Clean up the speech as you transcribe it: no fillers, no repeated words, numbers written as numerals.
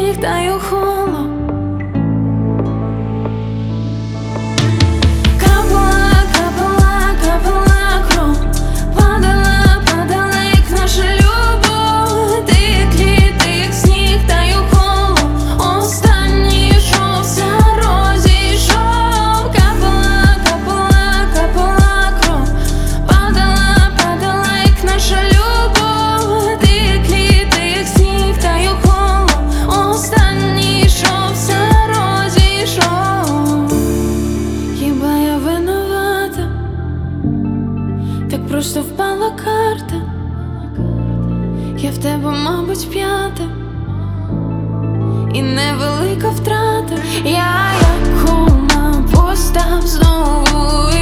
сніг таю холод. Капала, капала, капала кров, падала, падала, як наша любов. Тиклі, як сніг таю холод, останній йшовся, розійшов. Капала, капала, капала кров, падала, падала, як наша любов. Тиклі, як сніг таю холод, останній йшовся, розійшов. Хіба я винувата? Так просто впала карта. Я в тебе, мабуть, п'ята, і невелика втрата. Я як холодна постав знову